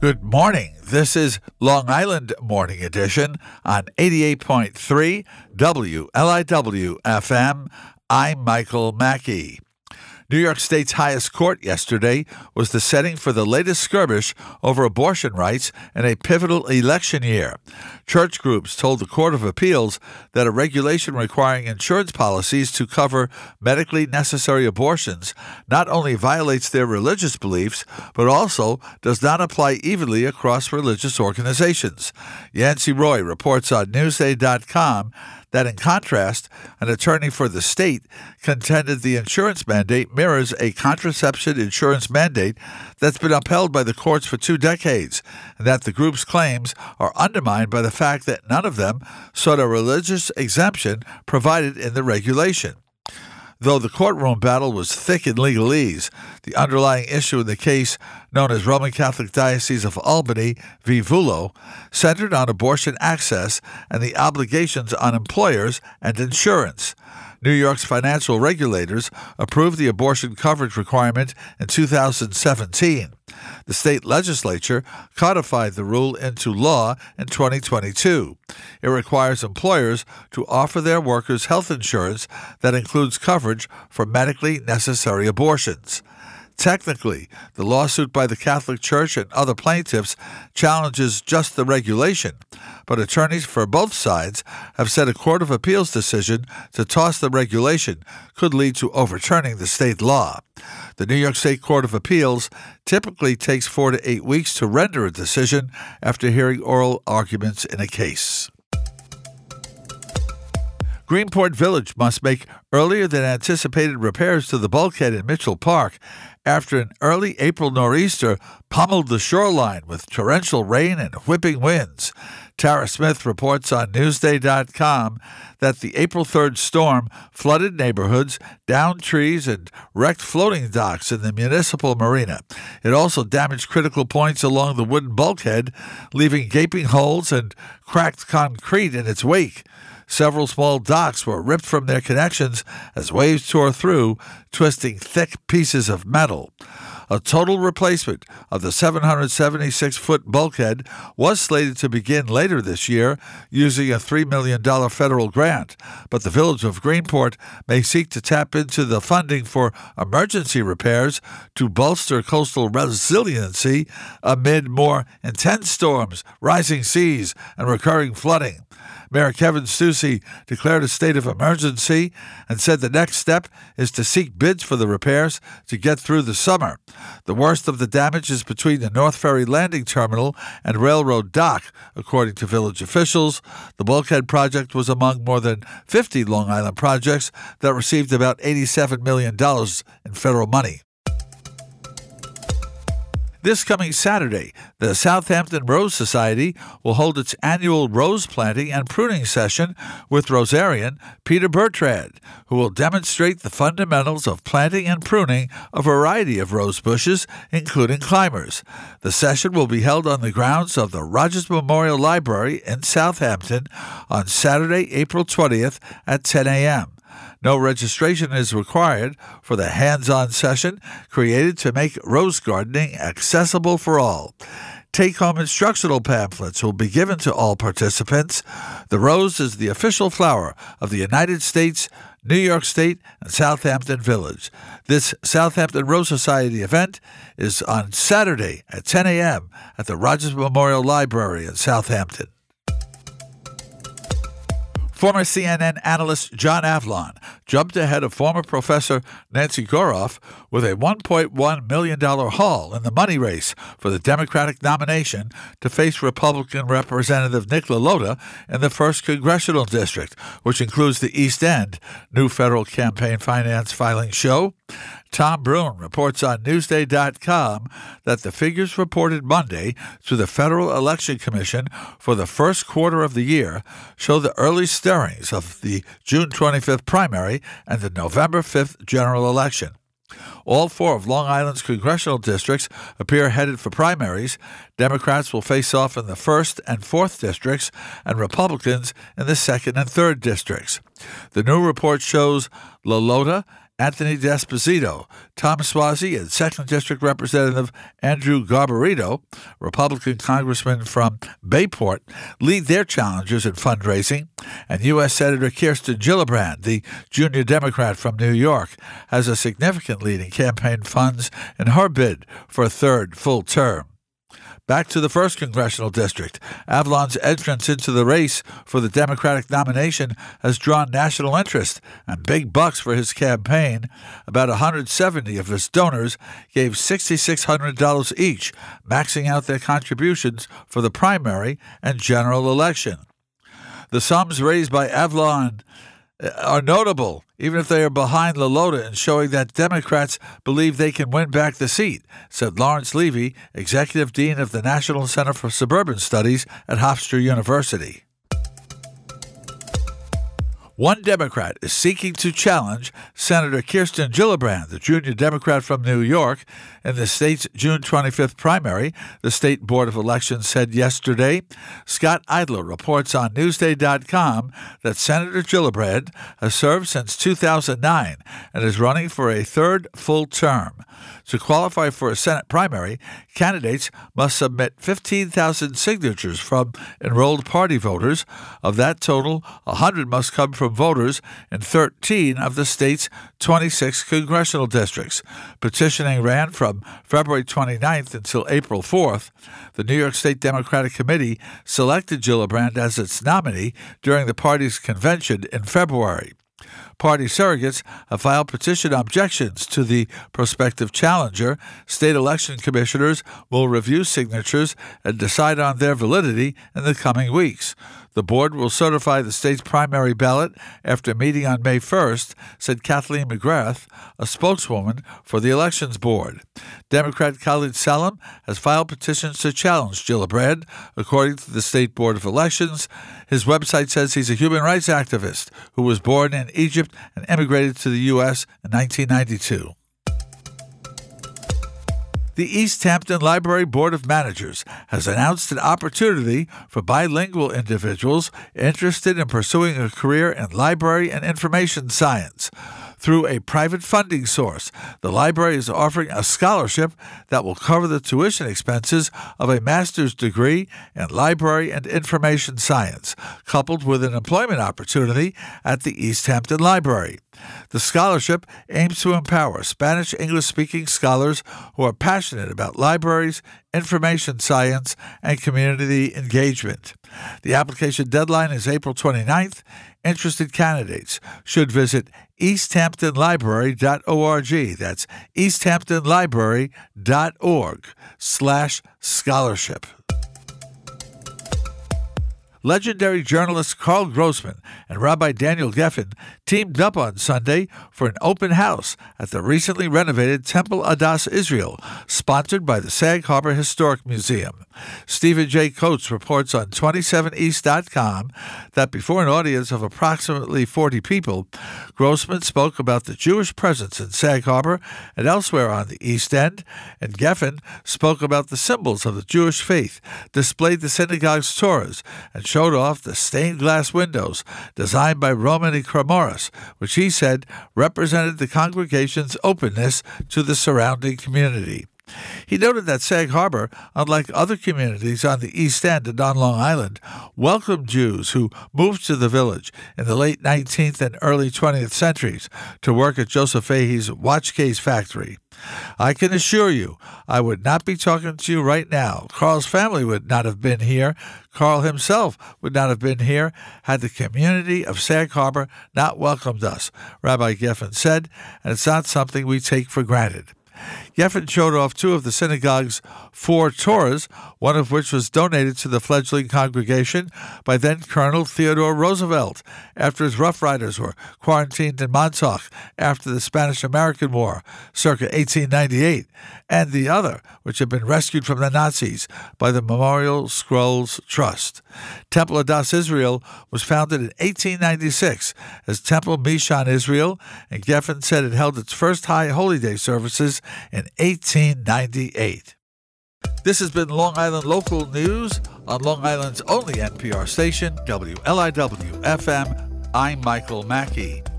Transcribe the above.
Good morning. This is Long Island Morning Edition on 88.3 WLIW FM. I'm Michael Mackey. New York State's highest court yesterday was the setting for the latest skirmish over abortion rights in a pivotal election year. Church groups told the Court of Appeals that a regulation requiring insurance policies to cover medically necessary abortions not only violates their religious beliefs, but also does not apply evenly across religious organizations. Yancey Roy reports on Newsday.com that, in contrast, an attorney for the state contended the insurance mandate mirrors a contraception insurance mandate that's been upheld by the courts for 2 decades, and that the group's claims are undermined by the fact that none of them sought a religious exemption provided in the regulation. Though the courtroom battle was thick in legalese, the underlying issue in the case, known as Roman Catholic Diocese of Albany v. Vullo, centered on abortion access and the obligations on employers and insurance. New York's financial regulators approved the abortion coverage requirement in 2017. The state legislature codified the rule into law in 2022. It requires employers to offer their workers health insurance that includes coverage for medically necessary abortions. Technically, the lawsuit by the Catholic Church and other plaintiffs challenges just the regulation, but attorneys for both sides have said a Court of Appeals decision to toss the regulation could lead to overturning the state law. The New York State Court of Appeals typically takes 4 to 8 weeks to render a decision after hearing oral arguments in a case. Greenport Village must make earlier than anticipated repairs to the bulkhead in Mitchell Park after an early April nor'easter pummeled the shoreline with torrential rain and whipping winds. Tara Smith reports on Newsday.com that the April 3rd storm flooded neighborhoods, downed trees, and wrecked floating docks in the municipal marina. It also damaged critical points along the wooden bulkhead, leaving gaping holes and cracked concrete in its wake. Several small docks were ripped from their connections as waves tore through, twisting thick pieces of metal. A total replacement of the 776-foot bulkhead was slated to begin later this year using a $3 million federal grant, but the village of Greenport may seek to tap into the funding for emergency repairs to bolster coastal resiliency amid more intense storms, rising seas, and recurring flooding. Mayor Kevin Stussy declared a state of emergency and said the next step is to seek bids for the repairs to get through the summer. The worst of the damage is between the North Ferry Landing Terminal and Railroad Dock, according to village officials. The bulkhead project was among more than 50 Long Island projects that received about $87 million in federal money. This coming Saturday, the Southampton Rose Society will hold its annual rose planting and pruning session with rosarian Peter Bertrand, who will demonstrate the fundamentals of planting and pruning a variety of rose bushes, including climbers. The session will be held on the grounds of the Rogers Memorial Library in Southampton on Saturday, April 20th at 10 a.m. No registration is required for the hands-on session created to make rose gardening accessible for all. Take-home instructional pamphlets will be given to all participants. The rose is the official flower of the United States, New York State, and Southampton Village. This Southampton Rose Society event is on Saturday at 10 a.m. at the Rogers Memorial Library in Southampton. Former CNN analyst John Avlon jumped ahead of former professor Nancy Goroff with a $1.1 million haul in the money race for the Democratic nomination to face Republican Representative Nick LaLota in the 1st Congressional District, which includes the East End. New federal campaign finance filing show. Tom Brune reports on Newsday.com that the figures reported Monday to the Federal Election Commission for the first quarter of the year show the early stirrings of the June 25th primary and the November 5th general election. All 4 of Long Island's congressional districts appear headed for primaries. Democrats will face off in the 1st and 4th districts, and Republicans in the 2nd and 3rd districts. The new report shows LaLota Anthony D'Esposito, Tom Suozzi, and 2nd District Representative Andrew Garbarito, Republican congressman from Bayport, lead their challengers in fundraising, and U.S. Senator Kirsten Gillibrand, the junior Democrat from New York, has a significant lead in campaign funds in her bid for a third full term. Back to the 1st Congressional District. Avalon's entrance into the race for the Democratic nomination has drawn national interest and big bucks for his campaign. About 170 of his donors gave $6,600 each, maxing out their contributions for the primary and general election. The sums raised by Avalon are notable, even if they are behind Lolota in showing that Democrats believe they can win back the seat, said Lawrence Levy, Executive Dean of the National Center for Suburban Studies at Hofstra University. One Democrat is seeking to challenge Senator Kirsten Gillibrand, the junior Democrat from New York, in the state's June 25th primary, the State Board of Elections said yesterday. Scott Eidler reports on Newsday.com that Senator Gillibrand has served since 2009 and is running for a third full term. To qualify for a Senate primary, candidates must submit 15,000 signatures from enrolled party voters. Of that total, 100 must come from voters in 13 of the state's 26 congressional districts. Petitioning ran from February 29th until April 4th. The New York State Democratic Committee selected Gillibrand as its nominee during the party's convention in February. Party surrogates have filed petition objections to the prospective challenger. State election commissioners will review signatures and decide on their validity in the coming weeks. The board will certify the state's primary ballot after meeting on May 1st, said Kathleen McGrath, a spokeswoman for the Elections Board. Democrat Khalid Salem has filed petitions to challenge Gillibrand, according to the State Board of Elections. His website says he's a human rights activist who was born in Egypt and emigrated to the U.S. in 1992. The East Hampton Library Board of Managers has announced an opportunity for bilingual individuals interested in pursuing a career in library and information science. Through a private funding source, the library is offering a scholarship that will cover the tuition expenses of a master's degree in library and information science, coupled with an employment opportunity at the East Hampton Library. The scholarship aims to empower Spanish English-speaking scholars who are passionate about libraries, information science, and community engagement. The application deadline is April 29th. Interested candidates should visit easthamptonlibrary.org. That's easthamptonlibrary.org/scholarship. Legendary journalist Carl Grossman and Rabbi Daniel Geffen teamed up on Sunday for an open house at the recently renovated Temple Adass Israel, sponsored by the Sag Harbor Historic Museum. Stephen J. Coates reports on 27east.com that before an audience of approximately 40 people, Grossman spoke about the Jewish presence in Sag Harbor and elsewhere on the East End, and Geffen spoke about the symbols of the Jewish faith, displayed the synagogue's Torahs, and showed off the stained glass windows designed by Roman Kramoras, which he said represented the congregation's openness to the surrounding community. He noted that Sag Harbor, unlike other communities on the East End and on Long Island, welcomed Jews who moved to the village in the late 19th and early 20th centuries to work at Joseph Fahey's watch case factory. I can assure you, I would not be talking to you right now. Carl's family would not have been here. Carl himself would not have been here had the community of Sag Harbor not welcomed us, Rabbi Geffen said, and it's not something we take for granted. Geffen showed off two of the synagogue's 4 Torahs, one of which was donated to the fledgling congregation by then-Colonel Theodore Roosevelt after his Rough Riders were quarantined in Montauk after the Spanish-American War, circa 1898, and the other, which had been rescued from the Nazis by the Memorial Scrolls Trust. Temple Adass Israel was founded in 1896 as Temple Mishon Israel, and Geffen said it held its first High Holy Day services in 1898. This has been Long Island Local News on Long Island's only NPR station, WLIW-FM. I'm Michael Mackey.